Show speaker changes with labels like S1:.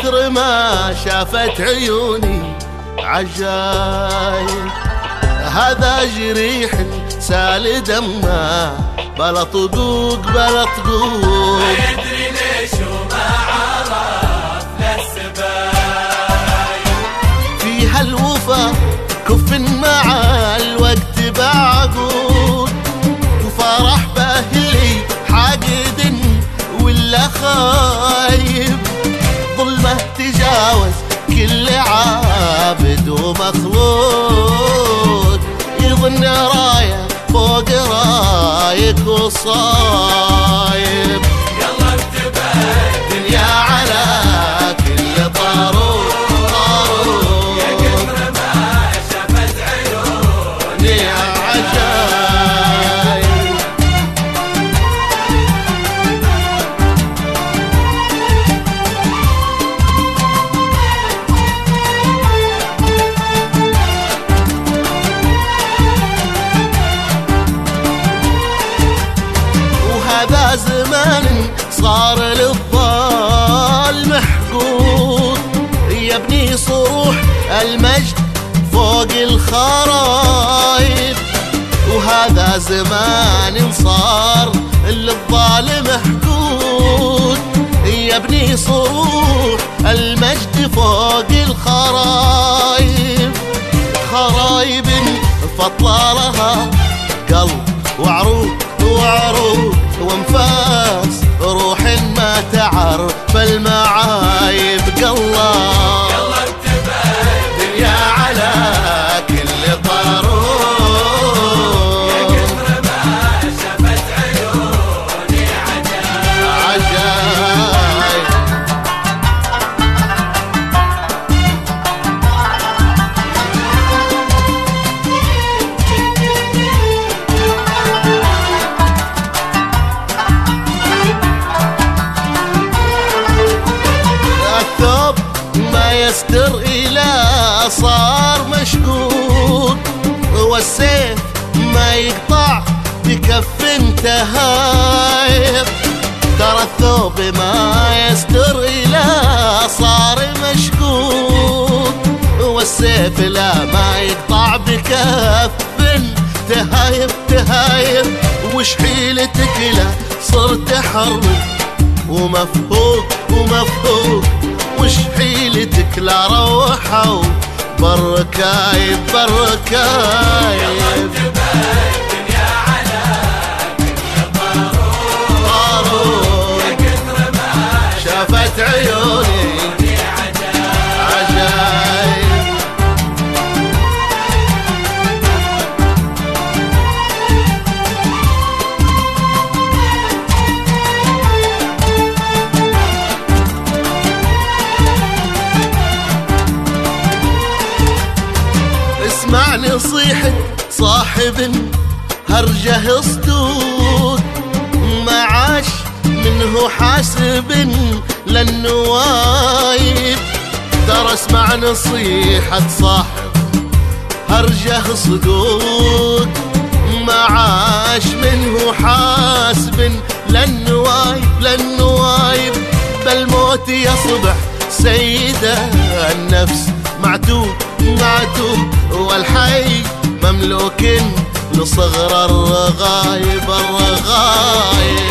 S1: كثر ما شافت عيوني عجايب. هذا جريح سال دمه بلا طقوق بلا طقوق،
S2: ما يدري ليش وما عرف للسبايب.
S1: في هالوفا كف مع الوقت بعقود، وفرح باهلي حاقد ولا خايب. ظلمه تجاوز كل عابد ومخلوق، يظن رايه فوق رايك وصايب.
S2: يلا انتبه
S1: دنيا على كل طاروق طاروق،
S2: يا كثر ما شافت عيوني
S1: عجايب. وهذا زمان صار للضال محقود، يبني صروح المجد فوق الخرايب. وهذا زمان صار للضال محقود، يبني صروح المجد فوق الخرايب. خرايب فطلالها قلب وعروق وعروق وانفاس روح ما تعرف المعايب. الله
S2: يلا انتبه
S1: دنيا على كل طاروق،
S2: يا كثر ما شافت عيوني
S1: عجايب. الثوب ما يستر إلى صار مشقوق، والسيف ما يقطع بكف تهايب. ترى الثوب ما يستر إلى صار مشقوق، والسيف لا ما يقطع بكف تهايب تهايب. وش حيلتك لا صرت حرب ومفهوق ومفهوق، وش حيلتك لا روحوا بركايب بركايب.
S2: الدنيا على كل طاروق،
S1: طاروق
S2: يا كثر ما
S1: شافت عيوني عجايب. اسمع نصيحة صاحب هرجه صدود، ما عاش منه حاسب للنوايب. ترى اسمع نصيحة صاحب هرجه صدود، ما عاش منه حاسب للنوايب للنوايب. بالموت يصبح سيد النفس معتوب معتوب، والحي مملوك لصغر الرغايب الرغايب.